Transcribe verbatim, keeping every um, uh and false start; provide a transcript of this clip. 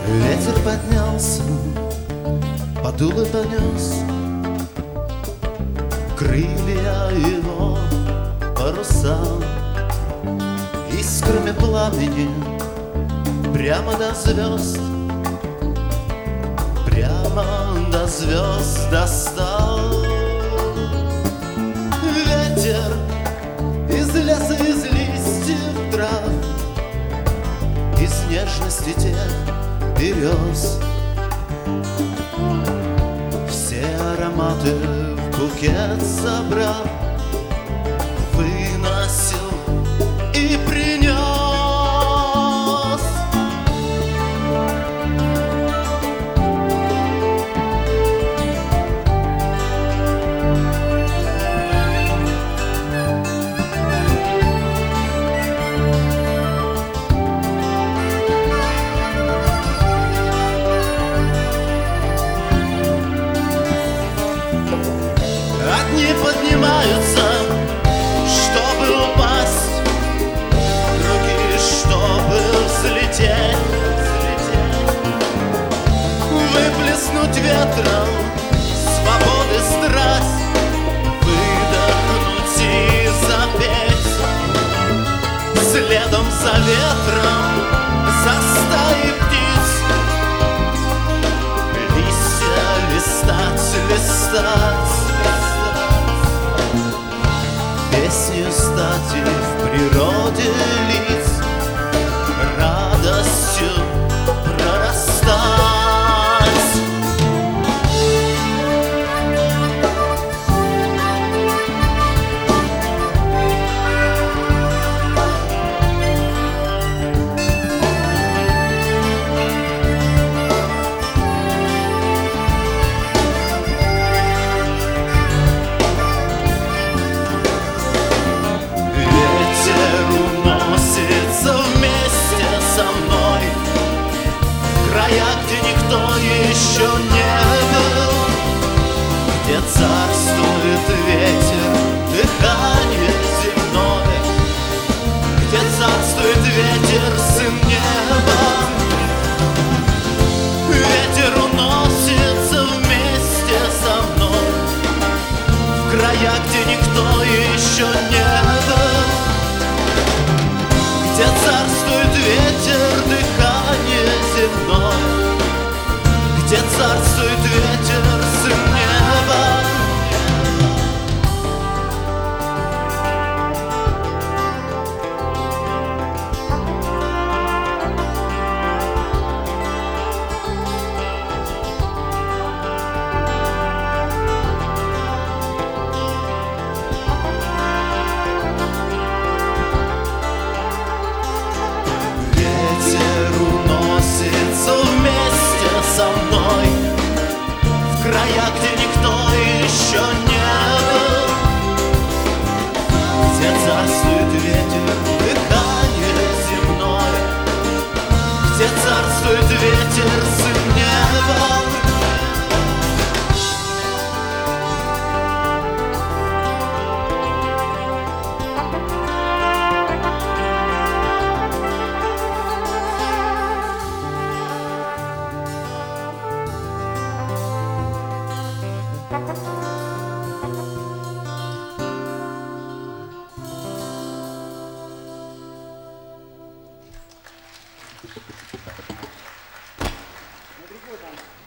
Ветер поднялся, подул и понес крылья его паруса искрами пламени прямо до звезд, прямо до звезд достал. Ветер из леса, из листьев трав, из нежности тех берез, все ароматы в букет собрав, выносил и принес. Одни поднимаются, чтобы упасть, другие, чтобы взлететь, выплеснуть ветром свободы страсть, выдохнуть и запеть. Следом за ветром, за стаей птиц, листья листать, листать, песню стать и в природе лиц радостью прорастать. Где никто еще не был, где царствует ветер, дыхание земное, где царствует ветер, сын неба. Ветер уносится вместе со мной в края, где никто еще не был, где царствует ветер, дыхание земное, где царствует ветер, сын неба. Ветер уносится вместе со мной в края, где никто еще не был, где царствует ветер, дыхание земное, где царствует ветер, сын неба. На другой там.